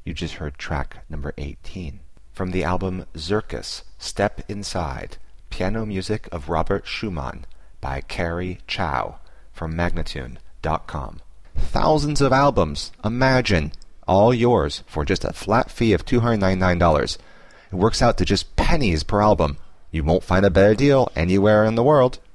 You just heard track number 18. From the album Zirkus, Step Inside, piano music of Robert Schumann by Carrie Chow from Magnatune.com. Thousands of albums, imagine, all yours for just a flat fee of $299. It works out to just pennies per album. You won't find a better deal anywhere in the world.